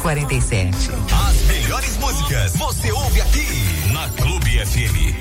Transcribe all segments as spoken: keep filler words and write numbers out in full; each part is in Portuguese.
quarenta e sete. As melhores músicas você ouve aqui na Clube F M.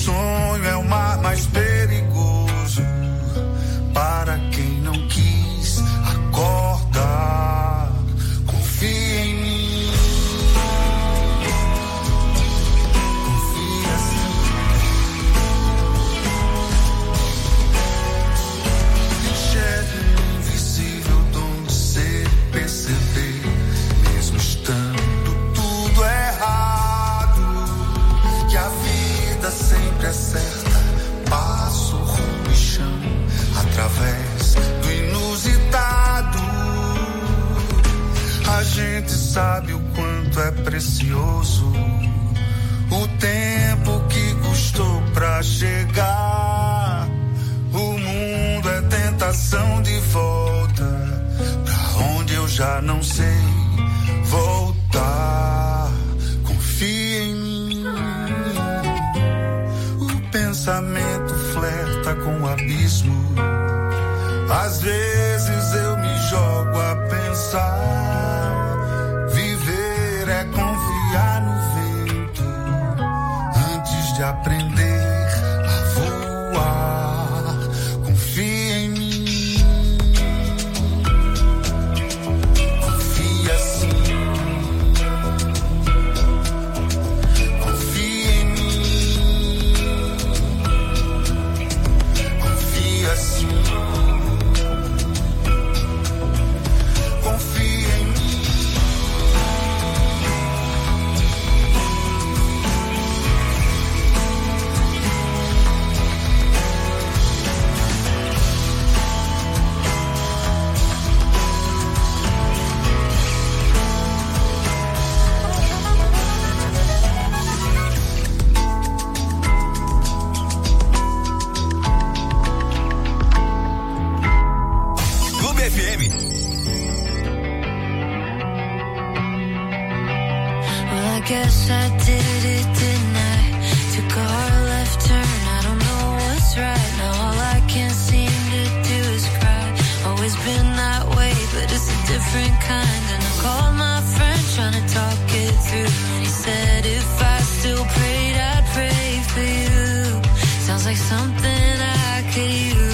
mais perigoso para quem não quis sabe o quanto é precioso o tempo que custou pra chegar. O mundo é tentação de volta pra onde eu já não sei voltar. Confia em mim. O pensamento flerta com o abismo. Às vezes eu me jogo a pensar. Viver é confiar no vento antes de aprender a voar. Confia em mim. Confia sim. Confia em mim. Confia sim. Guess I did it, didn't I? Took a hard left turn, I don't know what's right. Now all I can seem to do is cry. Always been that way, but it's a different kind. And I called my friend trying to talk it through. And he said if I still prayed, I'd pray for you. Sounds like something I could use.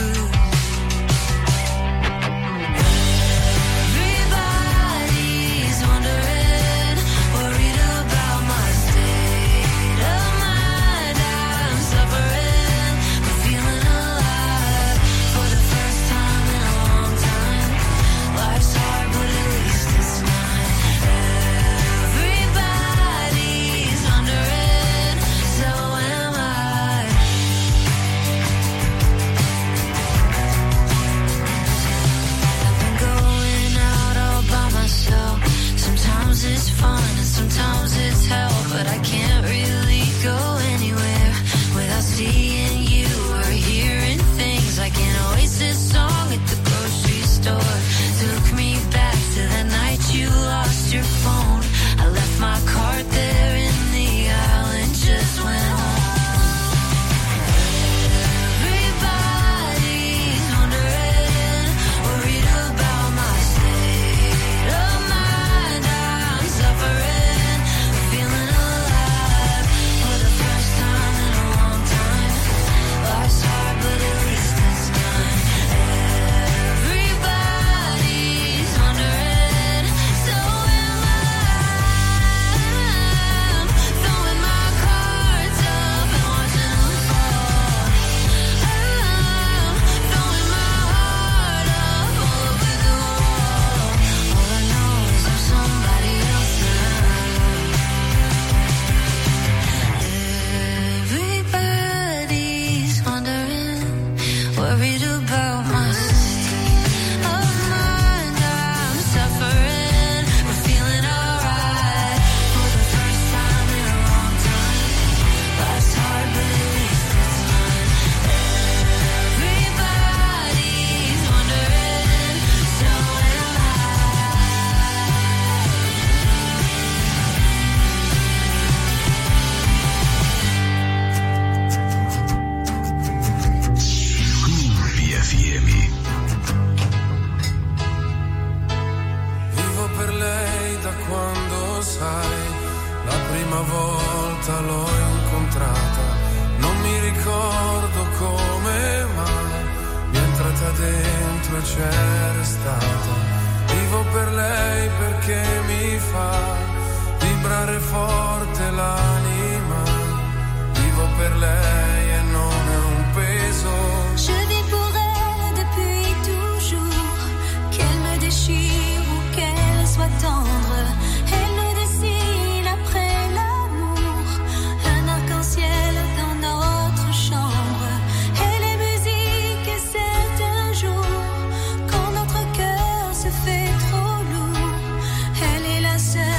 It's fun and sometimes it's hell, but I can't really go anywhere without seeing you or hearing things like an Oasis song at the grocery store. Took me back to the night you lost your phone. I left my card there in the aisle and just went home. C'era stata, vivo per lei perché mi fa vibrare forte l'anima, vivo per lei e non è un peso. Je vis pour elle depuis toujours, qu'elle me déchire ou qu'elle soit tendre, elle me dessine après l'amour, un arc-en-ciel dans notre chambre, elle est musique et c'est un jour quand notre cœur se fait trop lourd, elle est la seule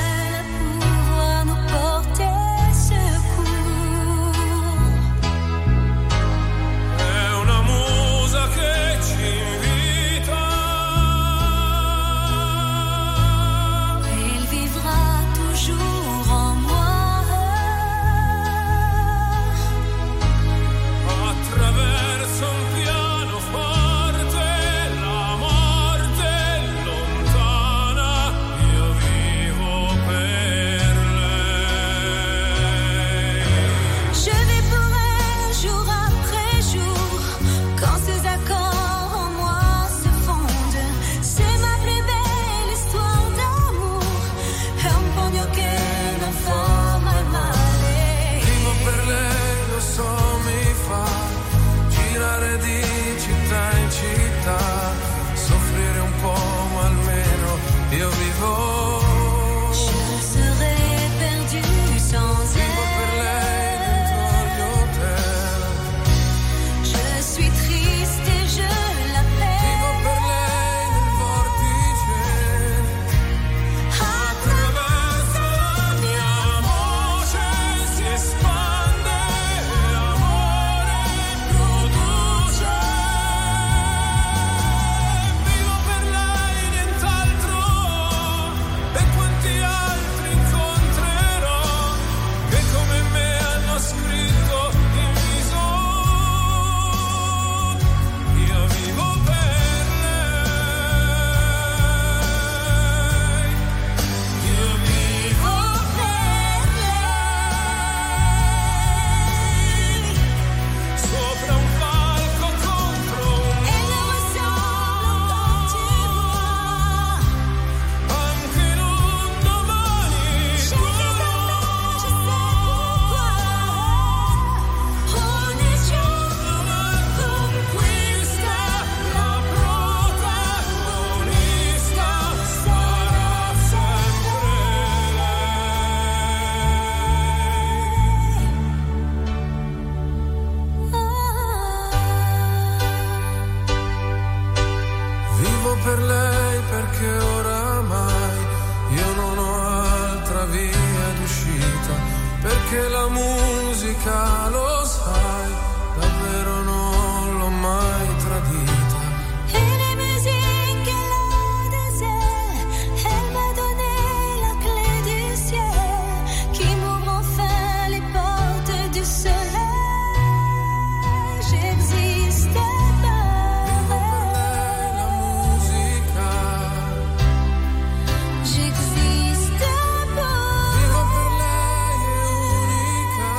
l'unica, lo sai, davvero non l'ho mai tradita. Et les musiques, elle a des ailes, elle m'a donné la clé du ciel, qui m'ouvre enfin les portes du soleil. J'existe par elle. La musica, J'existe pour vivo per lei, è unica.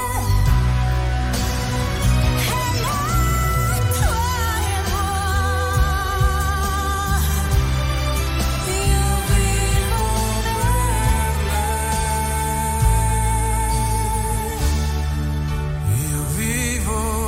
elle, toi et moi. Io vivo per lei. Io vivo.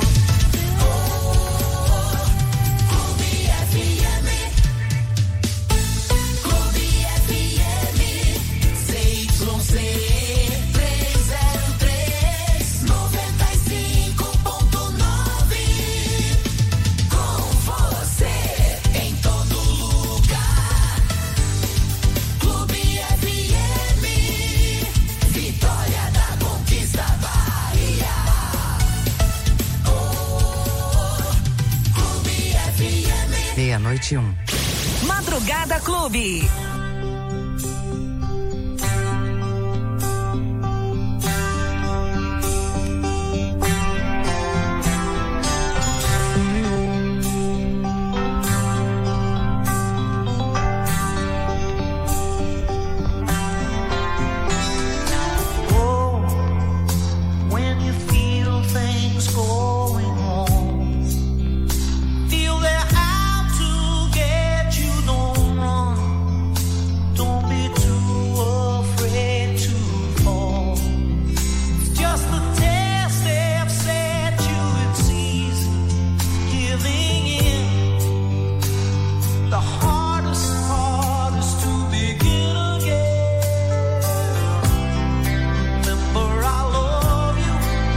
Meia-noite e um. Madrugada Clube. When you feel things going wrong, feel they're out to get you, don't run. Don't be too afraid to fall. It's just the test they've set you, it's easy giving in. The hardest part is to begin again. Remember, I love you.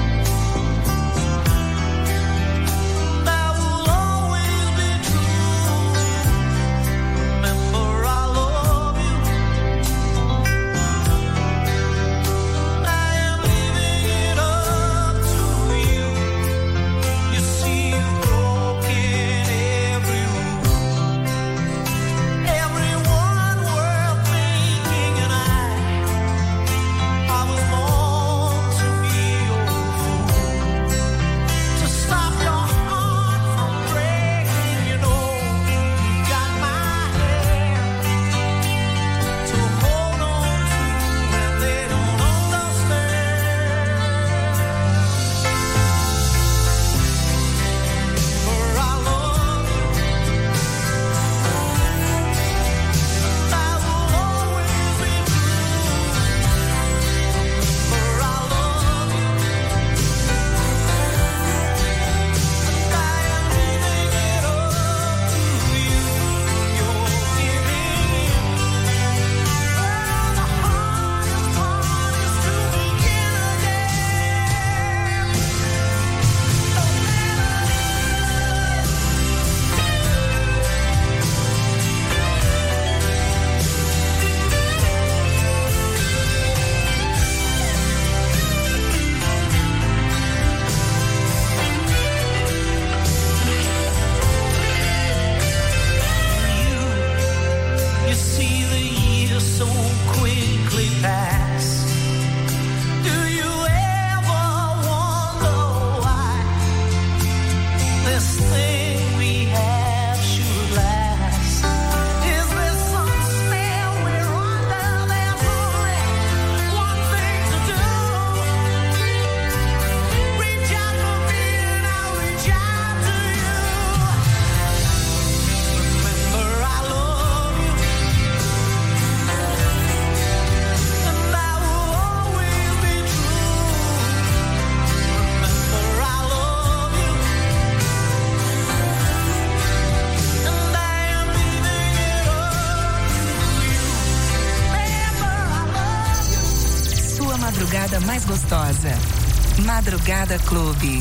That will always be true. Remember, I love you. I am leaving it up to you. You see, you've broken every rule, everyone worth thinking, and I, I was born to be your fool, to stop your heart from breaking. You know, you got my hand to hold on to when they don't understand. For I love you, that will always be true. For I love you, I am leaving it up to you. You're giving in. The hardest part is to begin again. You see the years so quickly pass. Do you ever wonder why this thing we have should last? Is there some spell we're under? There's only one thing to do. Reach out for me and I'll reach out to you. Remember, I love you, and that will always be true. Remember, I love you, and I am leaving it up to you. Remember, I love you. Sua madrugada mais gostosa. Madrugada Clube.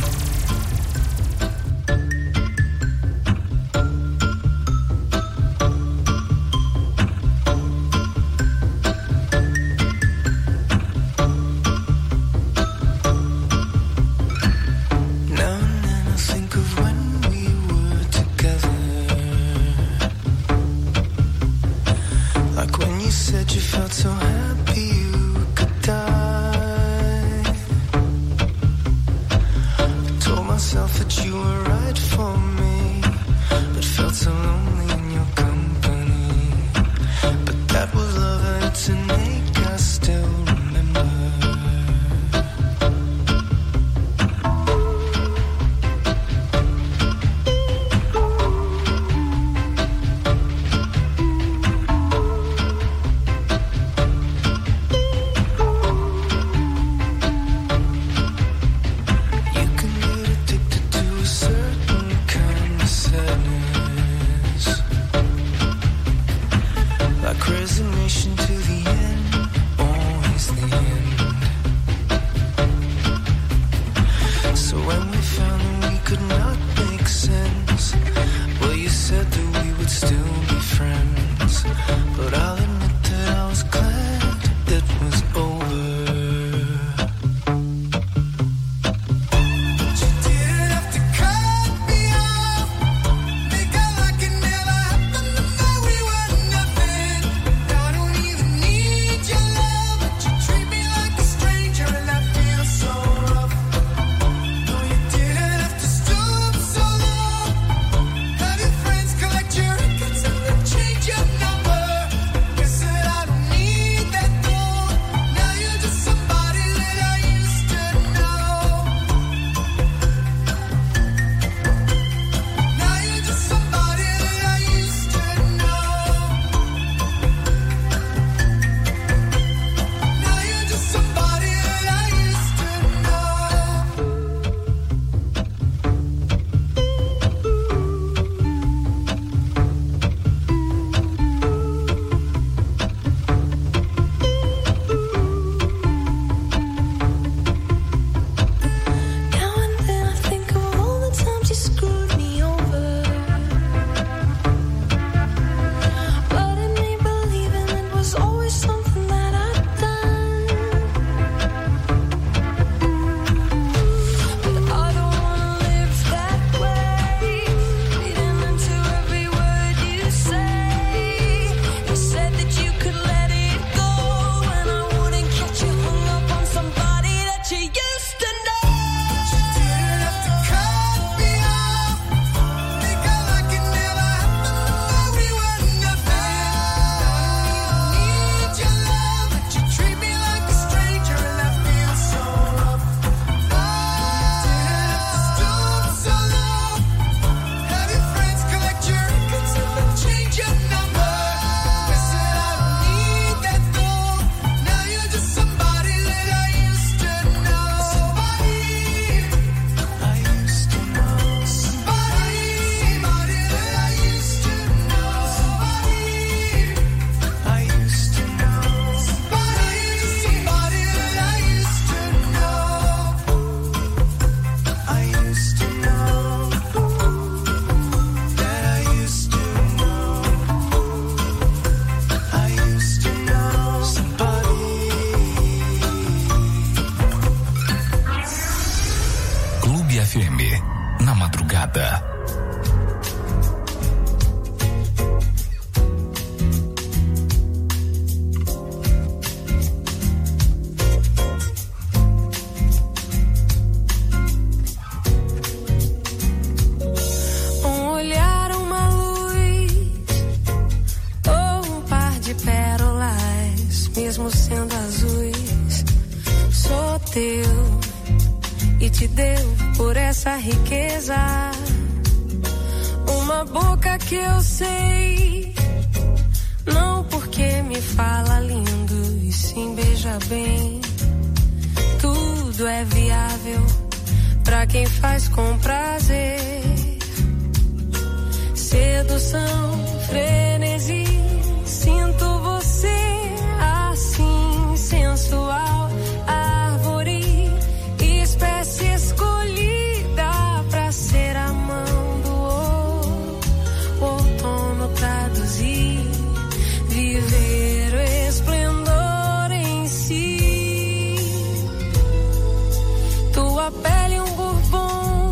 Like when you said you felt so happy you could die. I told myself that you were right for me, but felt so lonely in your company. But that was love and it's an ache I still remember. Resignation to the end, always the end. So when we found that we could not make sense, well, you said that we would still be friends. But I'll admit that I was glad it was over.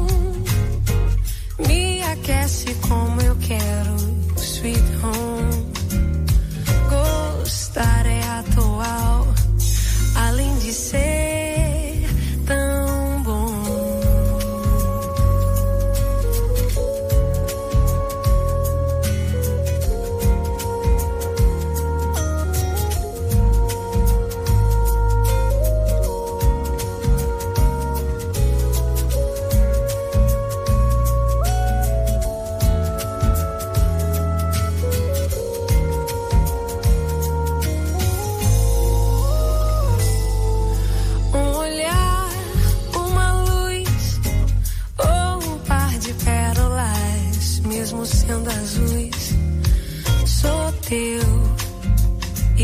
Como eu quero, sweet home.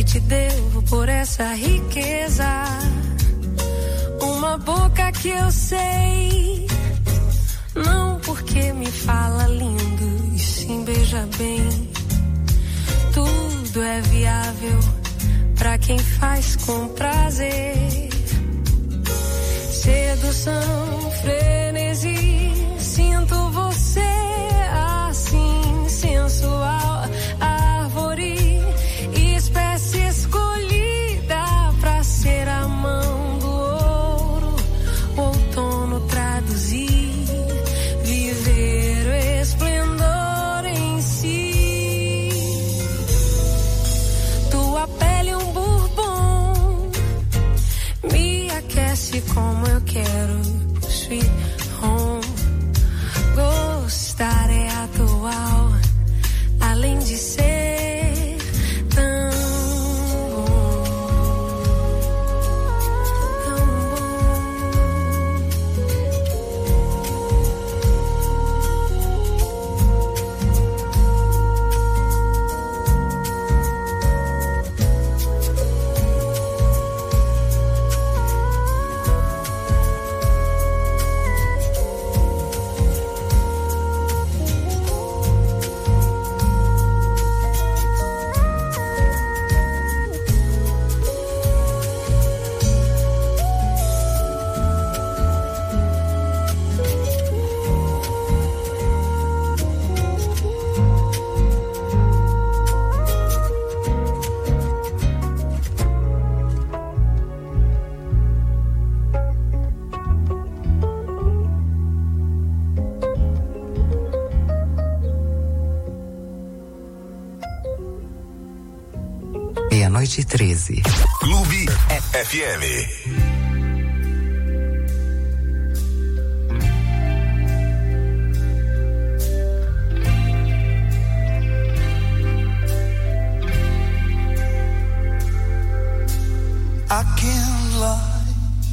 te devo por essa riqueza. Uma boca que eu sei, não porque me fala lindo e sim beija bem. Tudo é viável pra quem faz com prazer. Sedução, frenesi, sinto você assim, sensual, árvore, espécie escolhida pra ser a mão do ouro, outono traduzir, viver o esplendor em si. Tua pele um bourbon, me aquece como eu quero, sweet home. Gostar é atual, além de ser tão bom, tão Meia-noite e treze. Clube F M. I can't lie.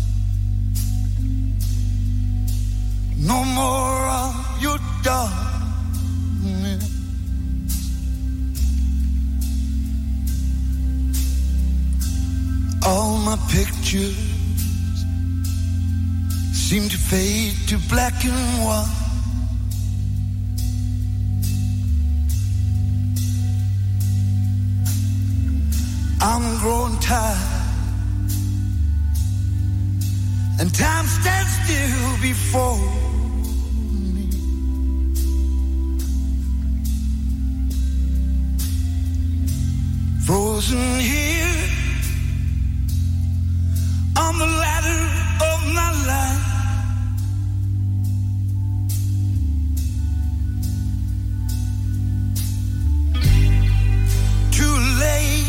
No more of your darkness. All my pictures seem to fade to black and white. I'm growing tired, and time stands still before me. Frozen here on the ladder of my life. Too late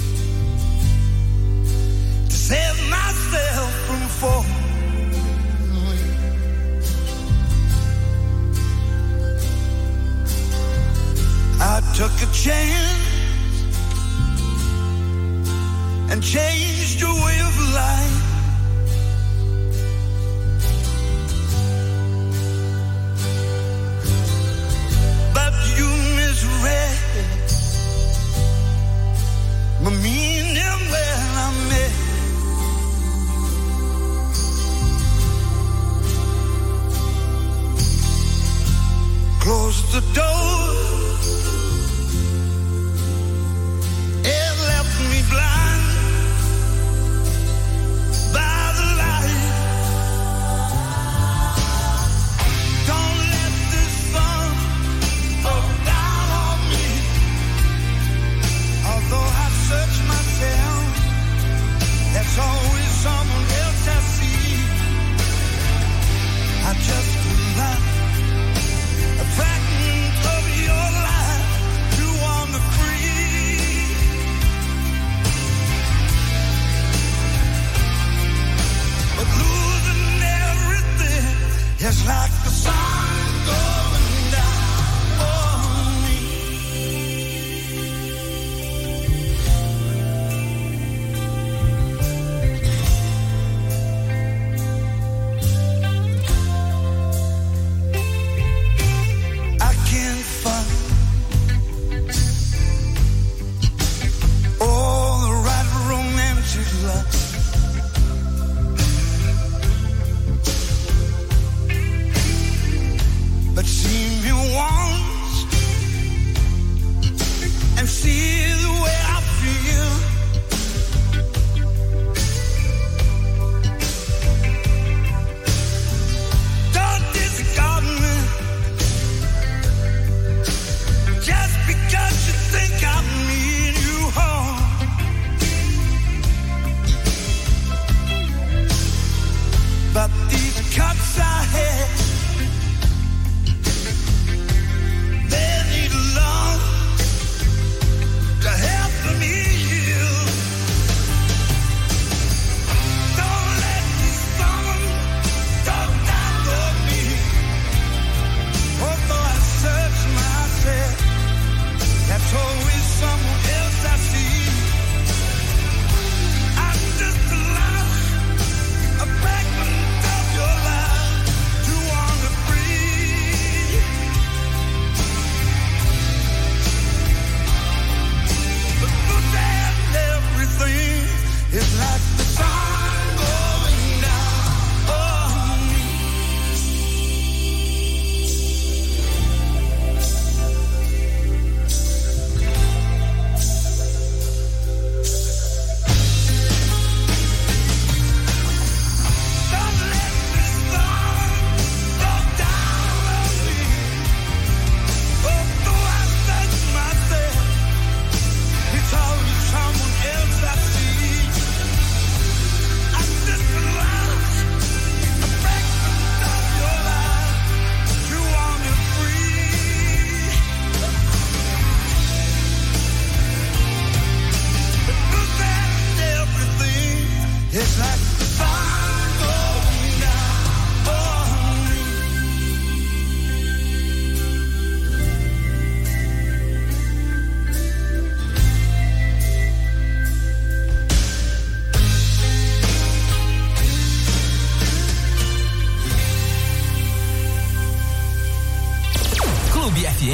to save myself from falling. I took a chance and changed your way of life. But you misread my meaning when I met. Close the door. It left me blind.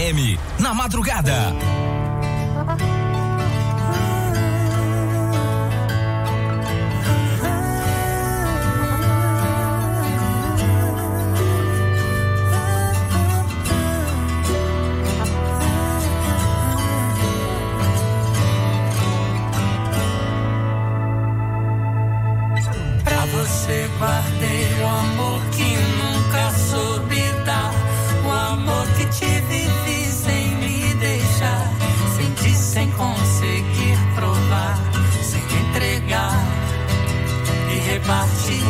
M, na madrugada. Pra você guardei o amor que nunca soube dar, o amor que te vivi sem me deixar, senti sem conseguir provar, sem entregar e repartir.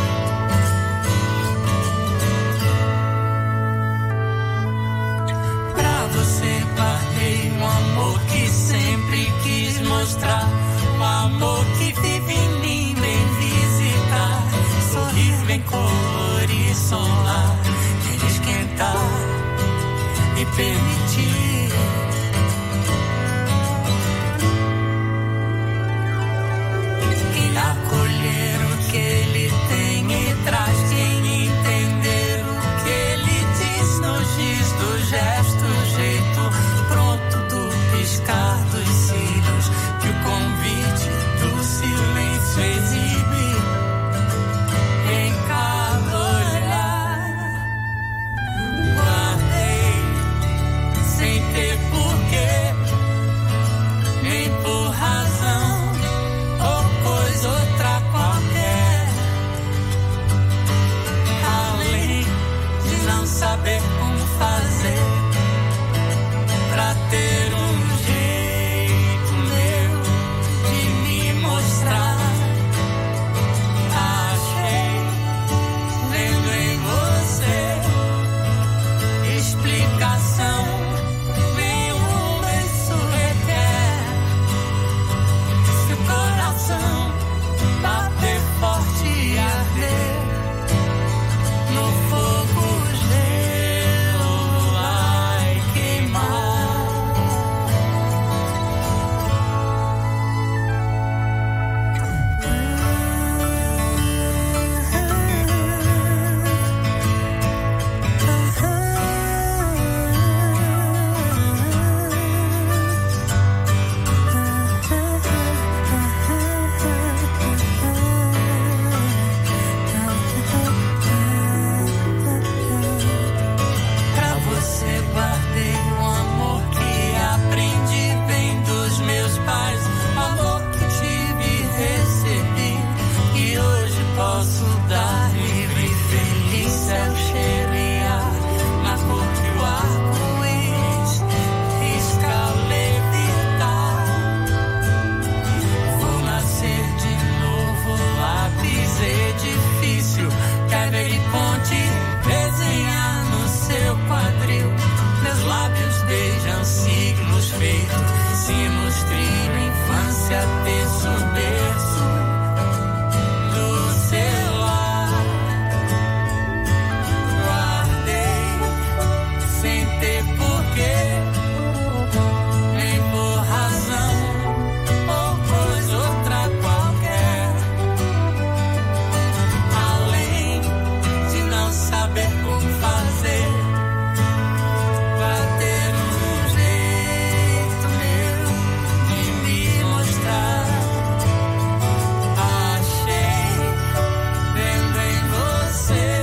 Pra você guardei um amor que sempre quis mostrar, o amor que vive em mim, vem visitar, sorrir, vem colorir, solar, vem esquentar e permitir. E acolher o que ele tem e traz, quem entender o que ele diz nos giz do gesto, jeito pronto do piscar dos cílios, que o convite do silêncio exibe em cada olhar. Guardei sem ter porquê, nem por razão ou coisa outra qualquer, além de não saber como fazer pra ter um jeito meu de me mostrar. Achei, vendo em você, explicação nenhuma isso requer. Se o coração bater forte e arder, no fogo o gelo vai queimar. Pra você guardei um amor que aprendi, vem dos meus pais, um amor que tive e recebi, e hoje posso dar livre e feliz, céu, cheiro e ar, na cor que o arco-íris risca levitar. Vou nascer de novo, lápis, edifício, quebra e ponte, desenhar no seu quadril. Meus lábios beijam signos feitos, sinos, trilho, infância, terço, berço do seu lar. Guardei sem ter porquê, nem por razão ou coisa outra qualquer, além de não saber como fazer pra ter um jeito meu de me mostrar. Achei, vendo em você,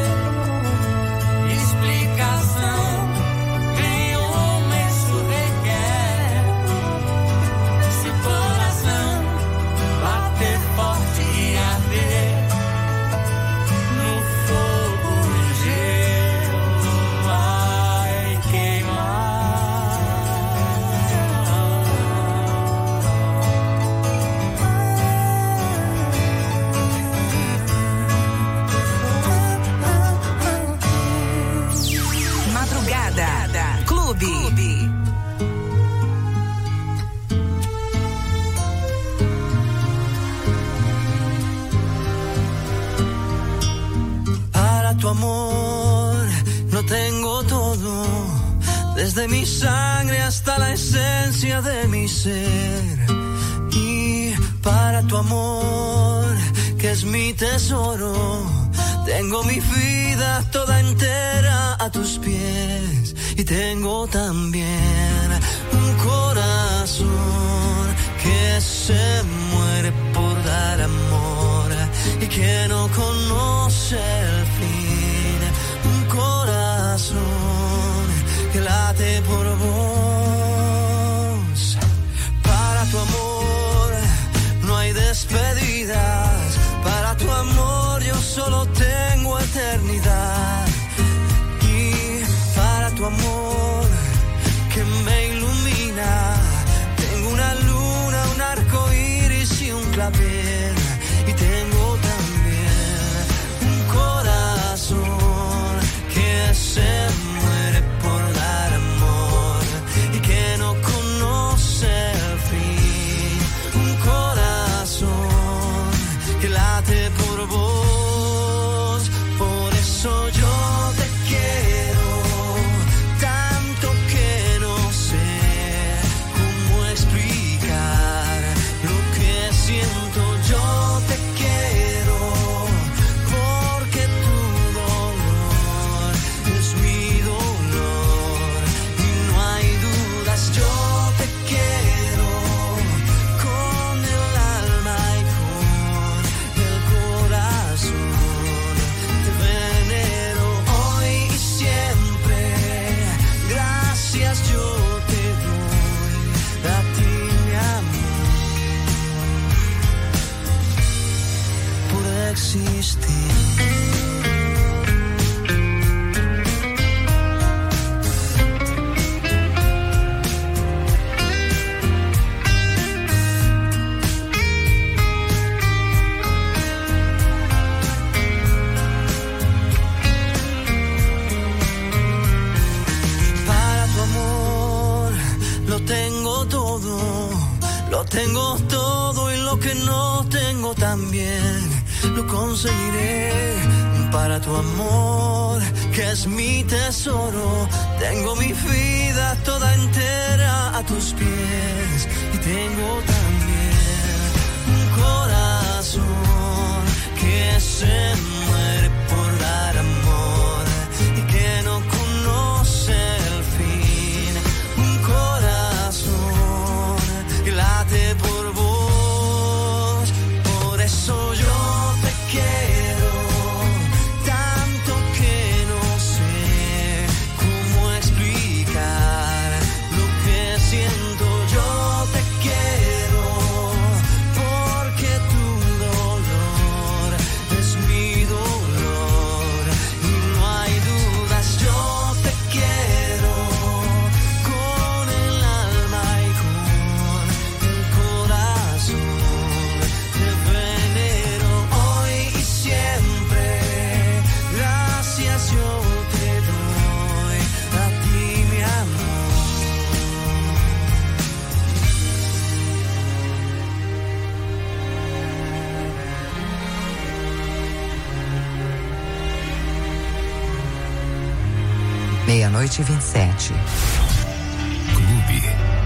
explicação nenhuma isso requer. Se o coração bater forte e arder, no fogo o gelo vai queimar. Madrugada Clube. Para tu amor lo tengo todo, desde mi sangre hasta la esencia de mi ser. Y para tu amor, que es mi tesoro, Tengo mi vida toda entera a tus pies y tengo también un corazón que se muere por dar amor y que no conoce el fin. Un corazón que late por vos. Para tu amor no hay despedidas. Para tu amor yo solo tengo eternidad. Y para tu amor que me ilumina, tengo una luna, un arco iris y un clavel. Y tengo también un corazón que se muere por dar amor y que no conoce el fin. Un corazón que late por vos. Por eso yo te quiero tanto que no sé cómo explicar lo que siento. Yo te quiero porque tu dolor es mi dolor y no hay dudas. Yo te quiero con el alma y con el corazón. Te venero hoy y siempre. Gracias yo te doy a ti, mi amor, por existir. Para tu amor lo tengo todo, lo tengo todo y lo que no tengo también lo conseguiré. Para tu amor que es mi tesoro, tengo mi vida toda entera a tus pies y tengo también un corazón que se muere por dar amor y que no conoce el fin. Un corazón que late por vos. Por eso yo te quiero tanto que no sé cómo explicar lo que siento. Yo te quiero porque tu dolor es mi dolor y no hay dudas. Yo te quiero con el alma y con el corazón. Te venero hoy y siempre. Gracias yo te doy a ti, mi amor. Meia-noite e vinte e sete. Clube.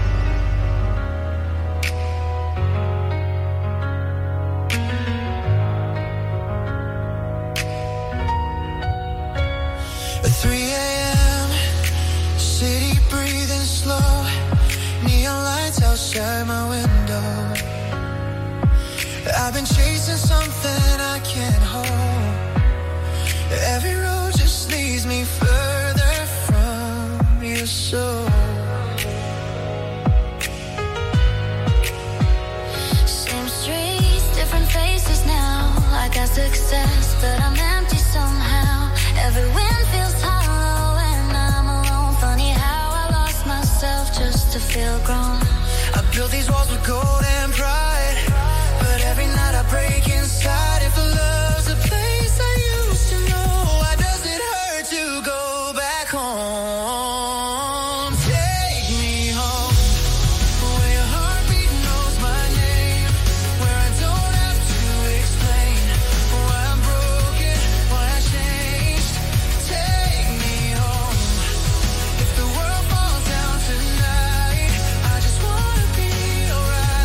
three a.m. City breathing slow. Neon lights outside my window. I've been chasing something I can't hold. Every road just leads me further from your soul. Same streets, different faces now. I got success, but I'm empty somehow. Every win feels hollow when I'm alone. Funny how I lost myself just to feel grown. I built these walls with gold and pride, but every night I break inside. If love's a place I used to know, why does it hurt to go back home? Take me home, where your heartbeat knows my name, where I don't have to explain why I'm broken, why I changed. Take me home. If the world falls down tonight, I just wanna be alright.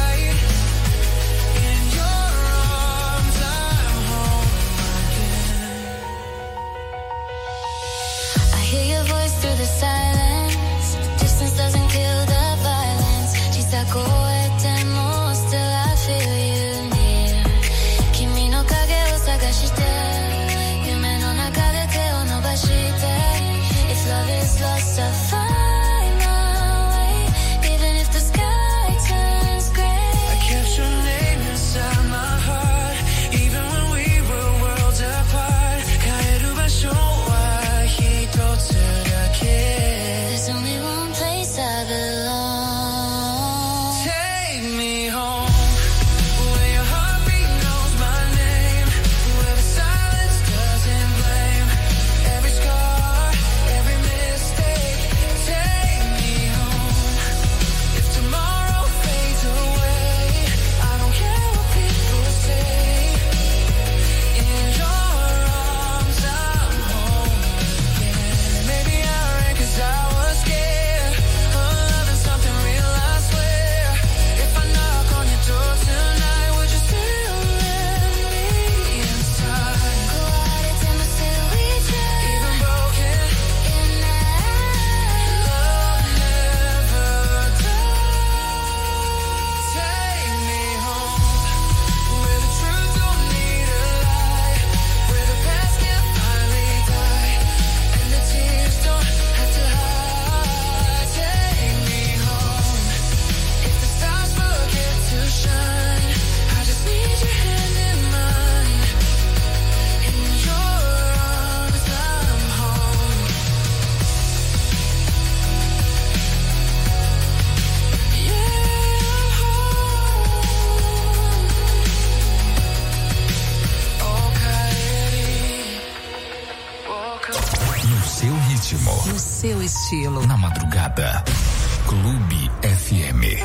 No seu estilo. Na madrugada. Clube F M.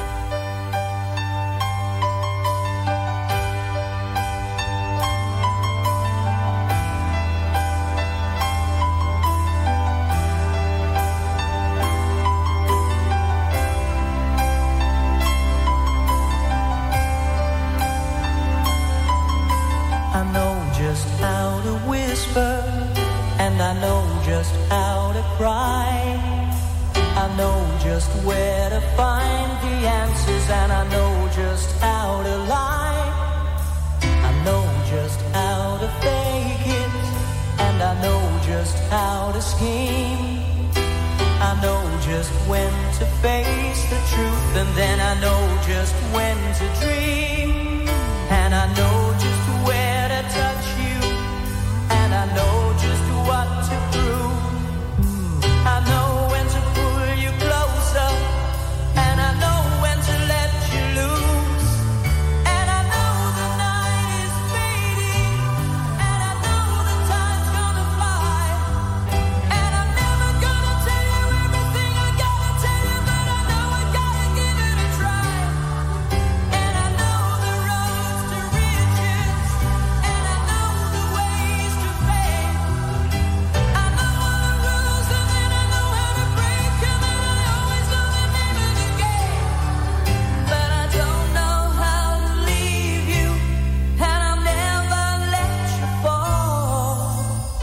I know just how to whisper, and I know just how to cry. I know just where to find the answers, and I know just how to lie. I know just how to fake it, and I know just how to scheme. I know just when to face the truth, and then I know just when to dream. And I know just where to touch you, and I know just what to prove. I know when to pull you closer, and I know when to let you loose. And I know the night is fading, and I know the time's gonna fly. And I'm never gonna tell you everything I gotta tell you, but I know I gotta give it a try. And I know the roads to riches, and I know the ways to fame. I know all the rules, and then I know how to break them, and I always know the name of the game. But I don't know how to leave you, and I'll never let you fall.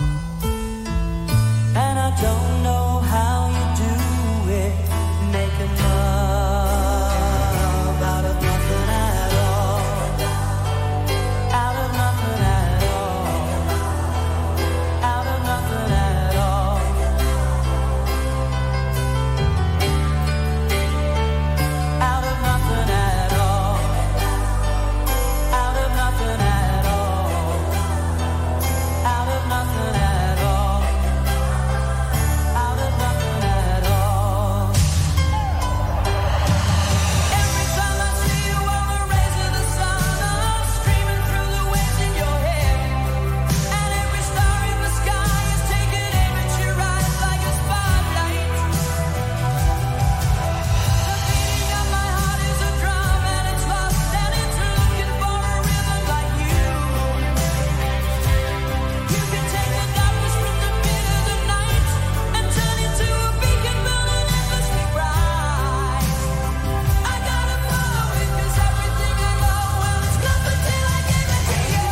And I don't know how you do it, making love out of nothing at all. Out of nothing at all. Out of nothing at all. Out of nothing at all. Out of nothing at all. Out of nothing at all. Out of nothing at all. Every time I see you on the rays of the sun, I'm streaming through the waves in your hair. And every star in the sky is taking aim at your eyes like a spotlight. The beating of my heart is a drum, and it's lost, and it's looking for a rhythm like you. You can take the darkness from the pit of the night and turn it to a beacon burning endlessly bright. I gotta follow it, 'cause everything I know, well, it's gone until I give it to you.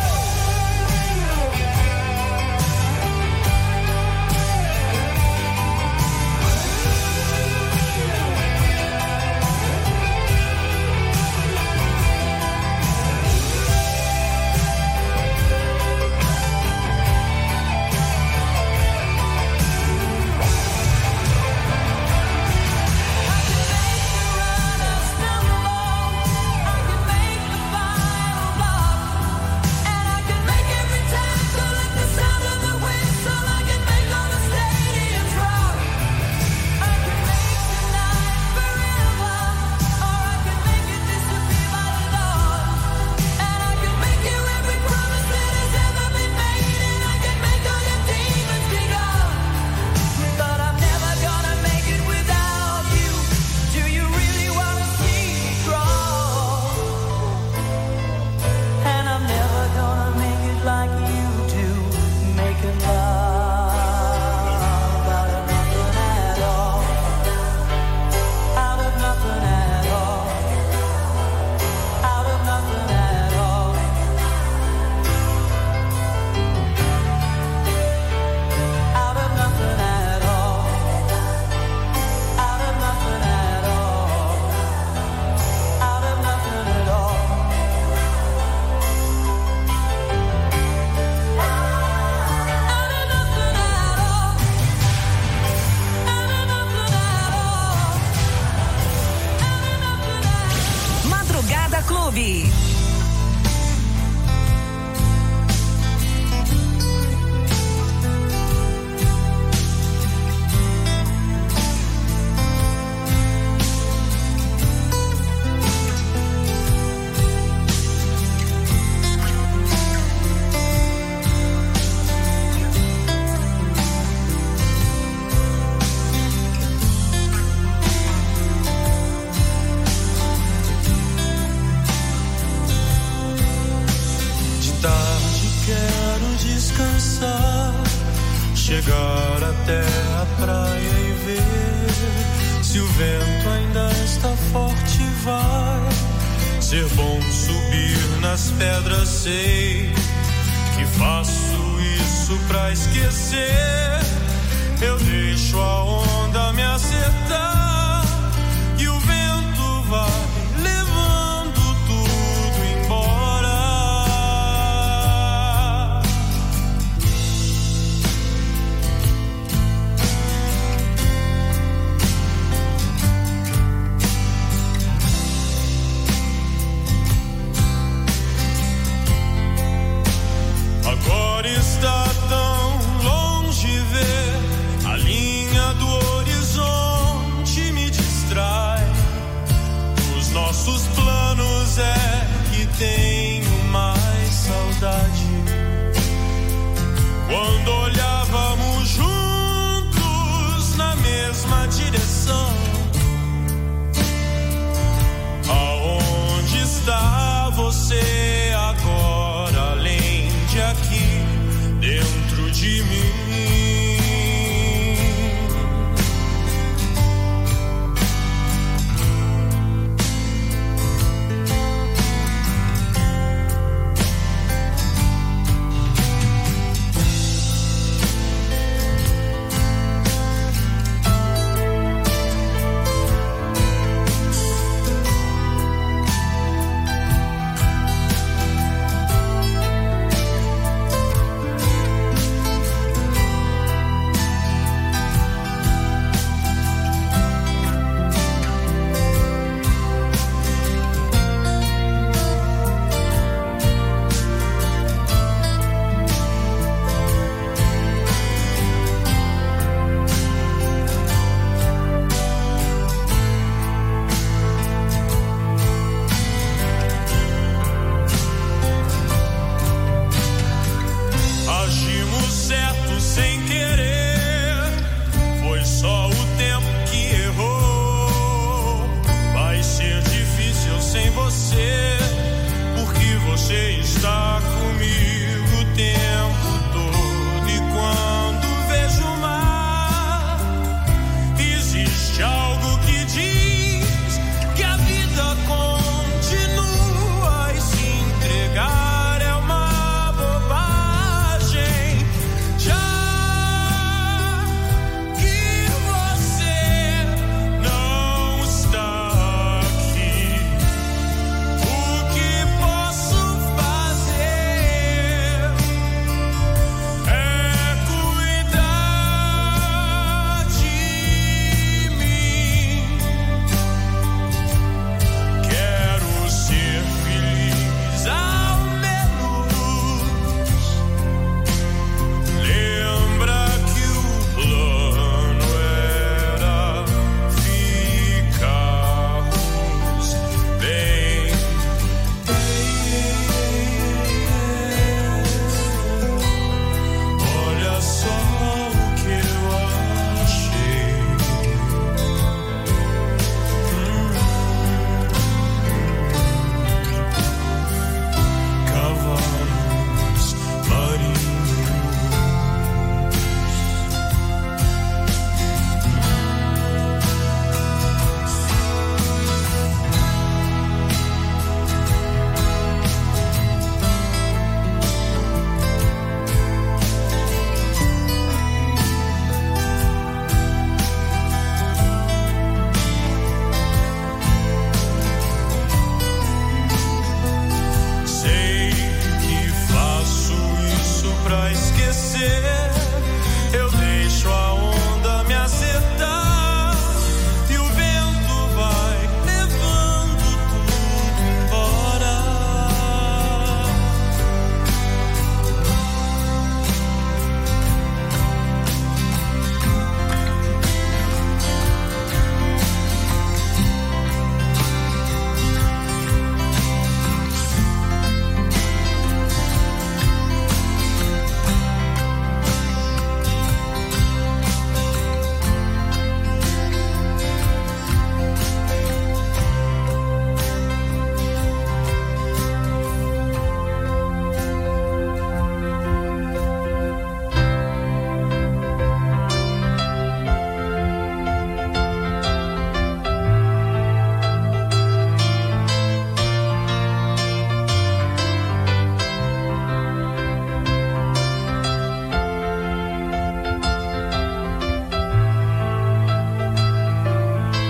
But I'm never gonna make it without you. Do you really wanna see me grow? And I'm never gonna make it like you do, making love out of nothing at all. Out of nothing at all. Out of nothing at all. Out of nothing at all. Out of nothing at all. Out of nothing at all. Out of nothing at all. Out of nothing at all. Madrugada Clube. tarde quero descansar, chegar até a praia e ver se o vento ainda está forte. Vai ser bom subir nas pedras, sei que faço isso pra esquecer. Eu deixo a onda me acertar e o vento vai levando tudo embora. Agora está tão longe ver a linha do horizonte, me distrai. Os nossos planos é que tenho mais saudade. Quando olhávamos juntos na mesma direção, aonde está você agora, além de aqui dentro de mim?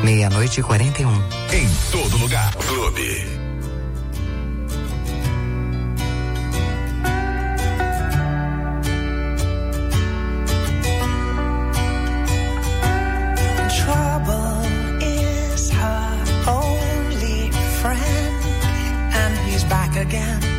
Meia-noite e quarenta e um. Em todo lugar. Clube. Trouble is her only friend, and he's back again.